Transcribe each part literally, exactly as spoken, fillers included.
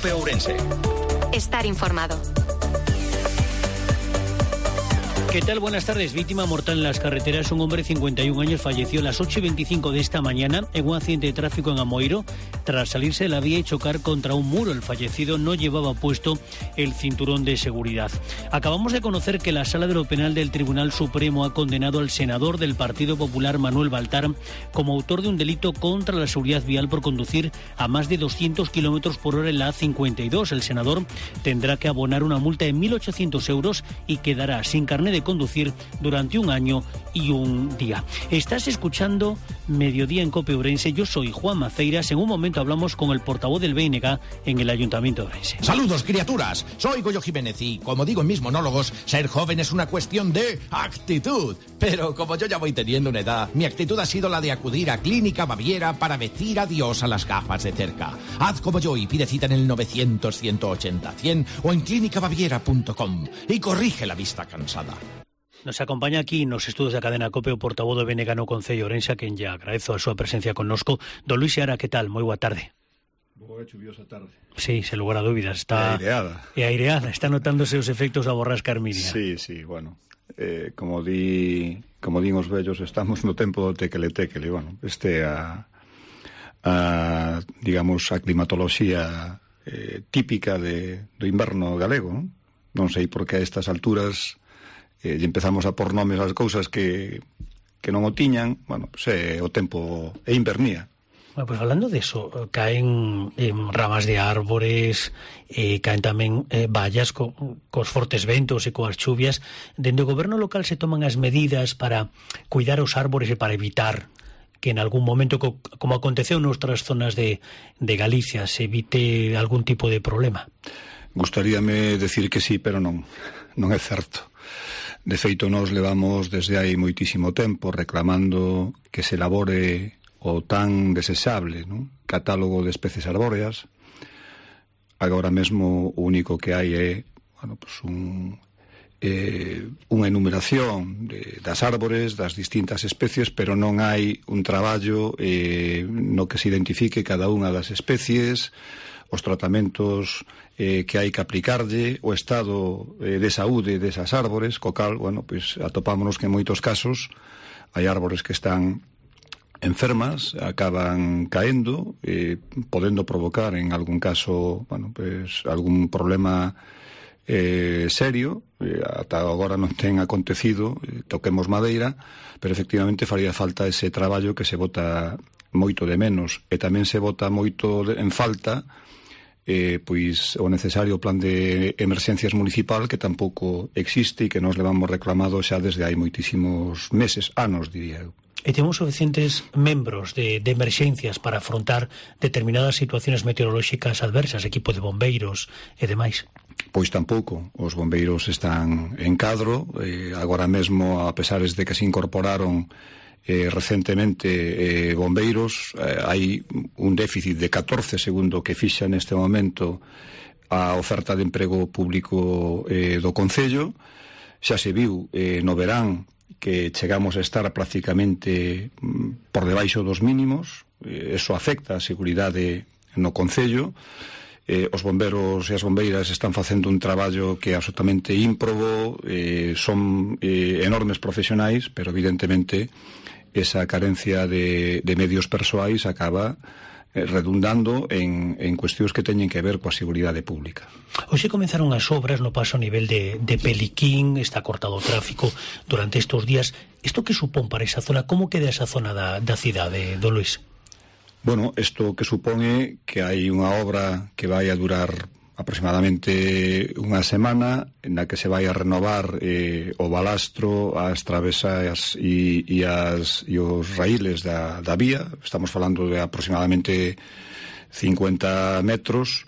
COPE Ourense. Estar informado. ¿Qué tal? Buenas tardes. Víctima mortal en las carreteras. Un hombre de cincuenta y un años falleció a las ocho y veinticinco de esta mañana en un accidente de tráfico en Amoeiro tras salirse de la vía y chocar contra un muro. El fallecido no llevaba puesto el cinturón de seguridad. Acabamos de conocer que la Sala de lo Penal del Tribunal Supremo ha condenado al senador del Partido Popular, Manuel Baltar, como autor de un delito contra la seguridad vial por conducir a más de doscientos kilómetros por hora en la A cincuenta y dos. El senador tendrá que abonar una multa de mil ochocientos euros y quedará sin carné de conducir durante un año y un día. Estás escuchando Mediodía en COPE Ourense. Yo soy Juan Maceiras. En un momento hablamos con el portavoz del B N G en el Ayuntamiento de Ourense. Saludos, criaturas. Soy Goyo Jiménez y, como digo en mis monólogos, ser joven es una cuestión de actitud. Pero como yo ya voy teniendo una edad, mi actitud ha sido la de acudir a Clínica Baviera para decir adiós a las gafas de cerca. Haz como yo y pide cita en el novecientos, ciento ochenta, cien o en clínica baviera punto com y corrige la vista cansada. Nos acompaña aquí nos estudios da cadena COPE o portavoz do B N G no Concello Ourense, a quen lle agradezo a súa presencia connosco. Don Luis Seara, que tal? Moi boa tarde. Boa chuviosa tarde. Sí, sen lugar a dúbidas. Está e aireada. E aireada. Está notándose os efectos da borrasca Herminia. Sí, sí, bueno. Eh, como di como din os vellos, estamos no tempo do tequele-tequele. Bueno, este a, a digamos, a climatoloxía eh, típica de, do inverno galego, non? Non sei por que a estas alturas e eh, empezamos a por nomes ás cousas que, que non o tiñan. Bueno, pues, eh, o tempo é invernía. Bueno, pues hablando de eso, caen eh, ramas de árbores, eh, caen tamén eh, vallas co, cos fortes ventos e coas chuvias. Dende o goberno local se toman as medidas para cuidar os árbores e para evitar que en algún momento, co, como aconteceu noutras zonas de, de Galicia, se evite algún tipo de problema. Gustaríame decir que sí, pero non, non é certo. De feito, nós levamos desde hai moitísimo tempo reclamando que se elabore o tan desexable, non? Catálogo de especies arbóreas. Agora mesmo o único que hai é, bueno, pues un, eh, unha enumeración de, das árbores, das distintas especies, pero non hai un traballo eh, no que se identifique cada unha das especies, os tratamentos eh, que hai que aplicarlle, o estado eh, de saúde desas árbores, co cal, bueno, pois atopámonos que en moitos casos hai árbores que están enfermas, acaban caendo, eh, podendo provocar en algún caso, bueno, pois algún problema eh, serio. Eh, ata agora non ten acontecido, eh, toquemos madeira, pero efectivamente faría falta ese traballo que se bota moito de menos, e tamén se bota moito de, en falta Eh, pois o necesario plan de emerxencias municipal, que tampouco existe e que nos levamos reclamado xa desde hai moitísimos meses, anos, diría eu. E temos suficientes membros de, de emerxencias para afrontar determinadas situaciones meteorolóxicas adversas, equipo de bombeiros e demais? Pois tampouco. Os bombeiros están en cadro, eh, agora mesmo, a pesares de que se incorporaron Eh, recentemente eh, bombeiros, eh, hai un déficit de catorce segundo que fixa neste momento a oferta de emprego público eh, do Concello. Xa se viu eh, no verán que chegamos a estar prácticamente mm, por debaixo dos mínimos. Eh, eso afecta a seguridade no Concello. Eh, os bomberos e as bombeiras están facendo un traballo que é absolutamente ímprobo, eh, son eh, enormes profesionais, pero evidentemente esa carencia de, de medios persoais acaba eh, redundando en, en cuestións que teñen que ver coa seguridade pública. Hoxe comenzaron as obras no paso a nivel de, de Peliquín, está cortado o tráfico durante estes días. Isto que supón para esa zona? Como queda esa zona da, da cidade, don Luis? Bueno, isto que supón que hai unha obra que vai a durar aproximadamente unha semana, na que se vai a renovar eh, o balastro, as travesas e, e, as, e os raíles da, da vía. Estamos falando de aproximadamente cincuenta metros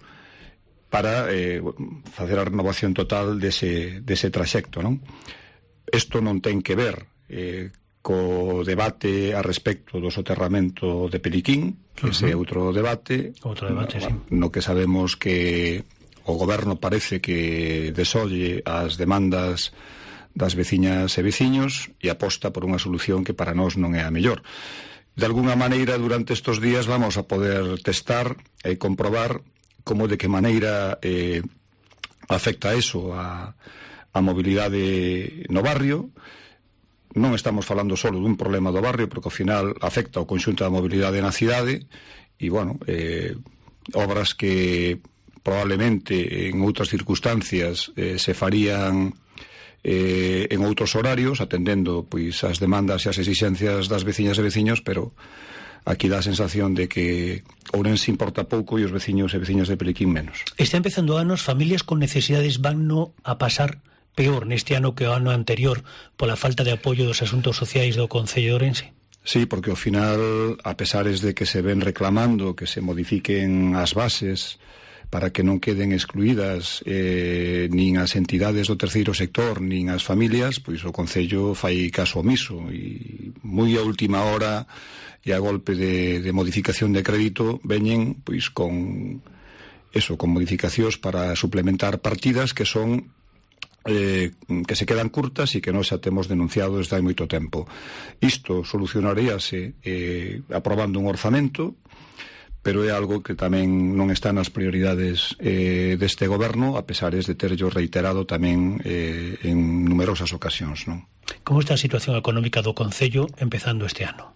para eh, facer a renovación total dese, dese traxecto, non? Isto non ten que ver eh, co debate a respecto do soterramento de Peliquín, que uh-huh. ese é outro debate, outro debate, no, sí. no que sabemos que o goberno parece que desolle as demandas das veciñas e veciños e aposta por unha solución que para nós non é a mellor. De alguna maneira, durante estes días vamos a poder testar e comprobar como de que maneira eh, afecta eso a, a mobilidade no barrio. Non estamos falando só dun problema do barrio, porque ao final afecta o conxunto da mobilidade na cidade, e, bueno, eh, obras que probablemente en outras circunstancias eh, se farían eh, en outros horarios, atendendo pois as demandas e as exixencias das veciñas e veciños, pero aquí dá a sensación de que Ourense importa pouco e os veciños e veciñas de Peliquín menos. Está empezando anos, familias con necesidades van no a pasar peor neste ano que o ano anterior pola falta de apoio dos asuntos sociais do Concello de Ourense? Sí, porque ao final, a pesares de que se ven reclamando que se modifiquen as bases para que non queden excluídas eh, nin as entidades do terceiro sector nin as familias, pois o Concello fai caso omiso, e moi a última hora e a golpe de, de modificación de crédito veñen pois con eso, con modificacións para suplementar partidas que son eh, que se quedan curtas e que non xa temos denunciado desde hai moito tempo. Isto solucionaríase eh, aprobando un orzamento, pero é algo que tamén non está nas prioridades eh, deste goberno, a pesares de terllo reiterado tamén eh, en numerosas ocasións, non? Como está a situación económica do Concello empezando este ano?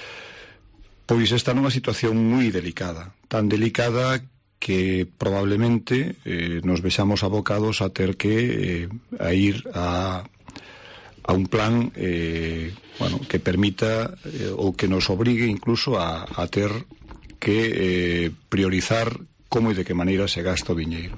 Pois está nunha situación moi delicada, tan delicada que probablemente eh, nos vexamos abocados a ter que eh, a ir a, a un plan eh, bueno, que permita eh, ou que nos obrigue incluso a, a ter que eh, priorizar como e de que maneira se gasta o diñeiro.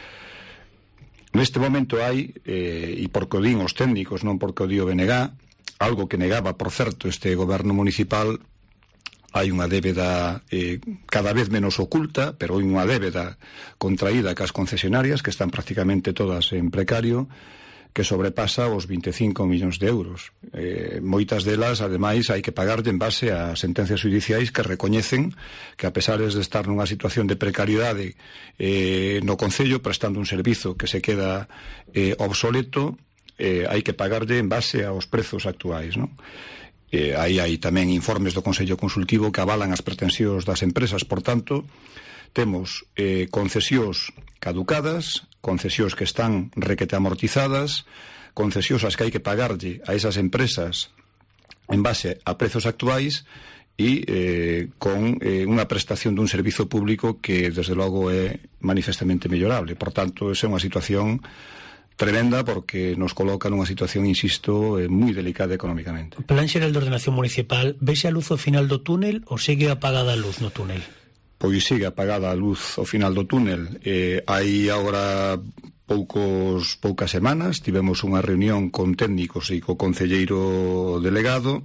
Neste momento hai, eh, e porque o din os técnicos, non porque o di o B N G, algo que negaba, por certo, este goberno municipal, hai unha débeda eh, cada vez menos oculta, pero hai unha débeda contraída cas concesionarias, que están prácticamente todas en precario, que sobrepasa os vinte e cinco millóns de euros. Eh, moitas delas, ademais, hai que pagarlle en base a sentencias judiciais que recoñecen que, a pesares de estar nunha situación de precariedade eh, no Concello, prestando un servizo que se queda eh, obsoleto, eh, hai que pagarlle en base aos prezos actuais, non? Eh, aí hai tamén informes do Consello Consultivo que avalan as pretensións das empresas. Por tanto, temos eh, concesións caducadas, concesións que están requete amortizadas, concesións as que hai que pagarlle a esas empresas en base a prezos actuais e eh, con eh, unha prestación dun servizo público que, desde logo, é manifestamente mellorable. Por tanto, esa é unha situación tremenda, porque nos coloca nunha situación, insisto, eh, moi delicada económicamente. O Plan Xeral de Ordenación Municipal, vese a luz ao final do túnel ou segue apagada a luz no túnel? Pois sigue apagada a luz ao final do túnel. Eh, hai agora poucos poucas semanas tivemos unha reunión con técnicos e co concelleiro delegado,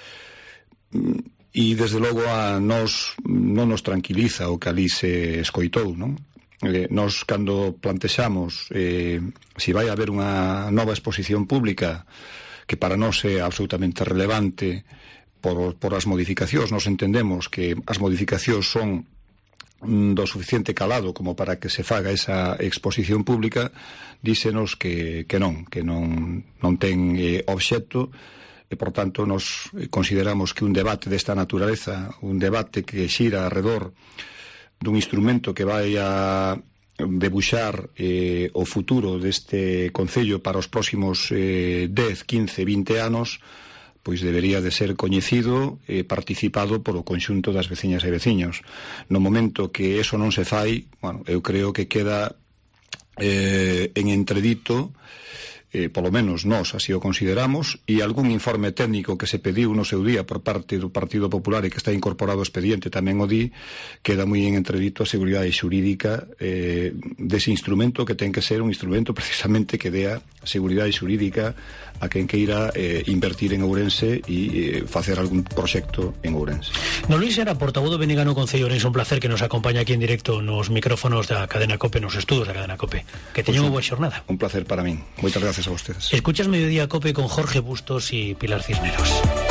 e desde logo a nos non nos tranquiliza o que ali se escoitou, non? Eh, nos, cando plantexamos eh, se vai haber unha nova exposición pública, que para nós é absolutamente relevante por, por as modificacións, nos entendemos que as modificacións son do suficiente calado como para que se faga esa exposición pública, dísenos que, que non, que non, non ten eh, obxecto, e, por tanto, nos consideramos que un debate desta naturaleza, un debate que xira alrededor dun instrumento que vai a debuxar eh, o futuro deste Concello para os próximos eh, dez, quince, vinte anos, pois debería de ser coñecido e participado polo conxunto das veciñas e veciños. No momento que eso non se fai, bueno, eu creo que queda eh, en entredito, eh, polo menos nós así o consideramos, e algún informe técnico que se pediu no seu día por parte do Partido Popular e que está incorporado ao expediente tamén o di, queda moi en entredito a seguridade xurídica eh, dese instrumento, que ten que ser un instrumento precisamente que dea seguridade xurídica a quen queira eh, invertir en Ourense e eh, facer algún proxecto en Ourense. No Luís era portavoz do B N G no Concello de Ourense, un placer que nos acompaña aquí en directo nos micrófonos da Cadena COPE, nos estudos da Cadena COPE. Que teñan unha boa xornada. Un placer para min. Moitas gracias a vostedes. Escuchas Mediodía COPE con Jorge Bustos y Pilar Cisneros.